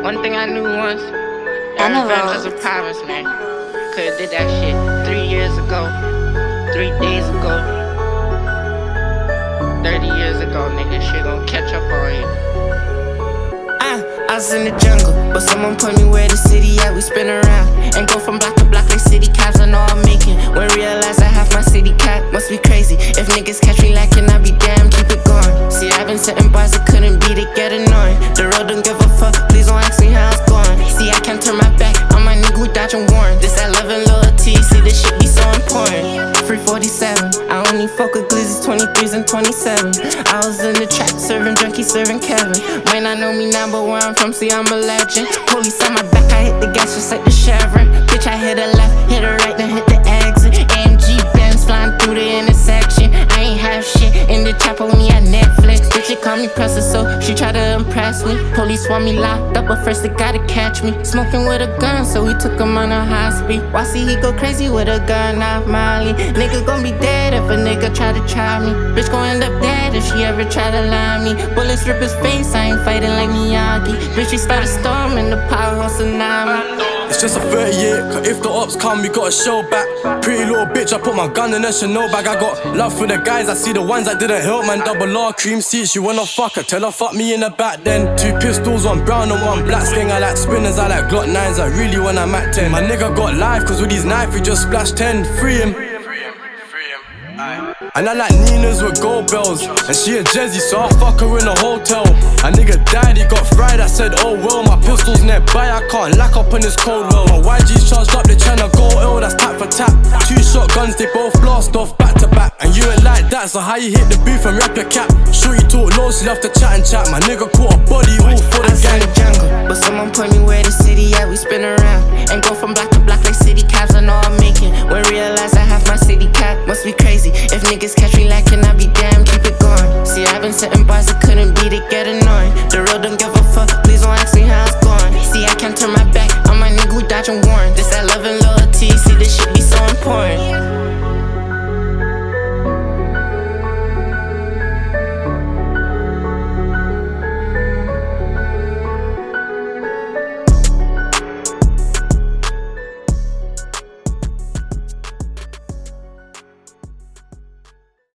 One thing I knew once, that revenge was a promise, man. Could've did that shit 3 years ago, 3 days ago, 30 years ago, nigga. Shit gon' catch up on you. I was in the jungle, but someone put me where the city at. We spin around and go from block to block like city cops. I know I'm making. When realize I have my city cap, must be crazy. If niggas catch me lacking, I be damn, keep it going. See, I've been setting bars that couldn't beat it, get annoying. The road don't give a fuck, please don't ask me how it's going. See, I can't turn my back on my nigga who dodging warrant. This that love and loyalty, see this shit be so important. Free 47, I only fuck with glizzies, 23s and 27. I was in the trap, serving junkie, serving Kevin. Might not know me now, but where I'm from, see I'm a legend. Police on my back, I hit the gas just like the Chevron. Bitch, I hit a left, hit a right, then hit the exit. AMG Benz flying through the intersection. I ain't have shit in the trap, only at Netflix. Bitch, it call me Presser, so she try to impress me. Police want me locked up, but first they gotta catch me. Smoking with a gun, so we took him on a high speed. Why see he go crazy with a gun off Molly? Nigga gon' be dead if a nigga try to try me. Bitch gon' end up dead if she ever try to lie me. Bullets rip his face, I ain't fighting like Miyagi. Bitch, we start a storm in the powerhouse tsunami. It's just a 38, cause if the ops come, we gotta show back. Pretty little bitch, I put my gun in a Chanel bag. I got love for the guys, I see the ones that didn't help, man. Double R, cream seats, you wanna fuck her, tell her fuck me in the back then. 2 pistols, 1 brown and 1 black sling. I like spinners, I like Glock 9s, I really when I'm at 10. My nigga got life, cause with these knives we just splashed 10. Free him. And I like Ninas with gold bells. And she a Jezzy, so I fuck her in a hotel. A nigga died, he got fried, I said oh well. My pistol's nearby, I can't lack up in this cold well. My YG's charged up, they tryna go ill, that's tap for tap. 2 shotguns, they both blast off back to back. And you ain't like that, so how you hit the booth and rap your cap? Shorty talk low, she love to chat and chat. My nigga caught a body all for the gang. I was in the jungle, but someone put me where the city at. We spin around and go from block to block like city cops. I know I'm